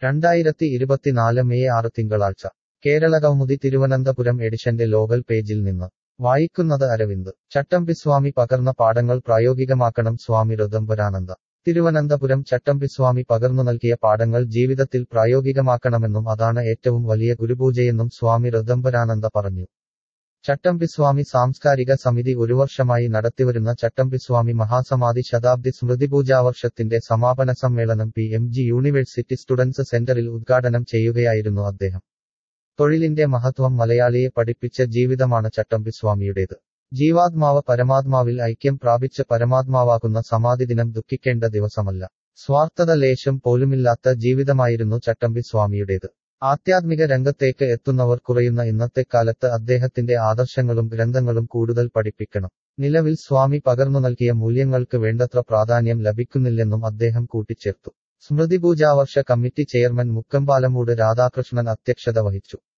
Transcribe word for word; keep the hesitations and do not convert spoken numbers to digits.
രണ്ടായിരത്തി ഇരുപത്തിനാല് മെയ് ആറ് തിങ്കളാഴ്ച കേരളകൗമുദി തിരുവനന്തപുരം എഡിഷന്റെ ലോകൽ പേജിൽ നിന്ന് വായിക്കുന്നത് അരവിന്ദ്. ചട്ടമ്പിസ്വാമി പകർന്ന പാഠങ്ങൾ പ്രായോഗികമാക്കണം സ്വാമി ഋദംബരാനന്ദ. തിരുവനന്തപുരം. ചട്ടമ്പിസ്വാമി പകർന്നു നൽകിയ പാഠങ്ങൾ ജീവിതത്തിൽ പ്രായോഗികമാക്കണമെന്നും അതാണ് ഏറ്റവും വലിയ ഗുരുപൂജയെന്നും സ്വാമി ഋദംബരാനന്ദ പറഞ്ഞു. ചട്ടമ്പിസ്വാമി സാംസ്കാരിക സമിതി ഒരു വർഷമായി നടത്തിവരുന്ന ചട്ടമ്പിസ്വാമി മഹാസമാധി ശതാബ്ദി സ്മൃതിപൂജാവർഷത്തിന്റെ സമാപന സമ്മേളനം P M G university students സെന്ററിൽ ഉദ്ഘാടനം ചെയ്യുകയായിരുന്നു അദ്ദേഹം. തൊഴിലിന്റെ മഹത്വം മലയാളിയെ പഠിപ്പിച്ച ജീവിതമാണ് ചട്ടമ്പിസ്വാമിയുടേത്. ജീവാത്മാവ് പരമാത്മാവിൽ ഐക്യം പ്രാപിച്ച് പരമാത്മാവാകുന്ന സമാധിദിനം ദുഃഖിക്കേണ്ട ദിവസമല്ല. സ്വാർത്ഥത ലേശം പോലുമില്ലാത്ത ജീവിതമായിരുന്നു ചട്ടമ്പിസ്വാമിയുടേത്. ആധ്യാത്മിക രംഗത്തേക്ക് എത്തുന്നവർ കുറയുന്ന ഇന്നത്തെ കാലത്ത് അദ്ദേഹത്തിന്റെ ആദർശങ്ങളും ഗ്രന്ഥങ്ങളും കൂടുതൽ പഠിപ്പിക്കണം. നിലവിൽ സ്വാമി പകർന്നു നൽകിയ മൂല്യങ്ങൾക്ക് വേണ്ടത്ര പ്രാധാന്യം ലഭിക്കുന്നില്ലെന്നും അദ്ദേഹം കൂട്ടിച്ചേർത്തു. സ്മൃതിപൂജാവർഷ കമ്മിറ്റി ചെയർമാൻ മുക്കമ്പാലമൂട് രാധാകൃഷ്ണൻ അധ്യക്ഷത വഹിച്ചു.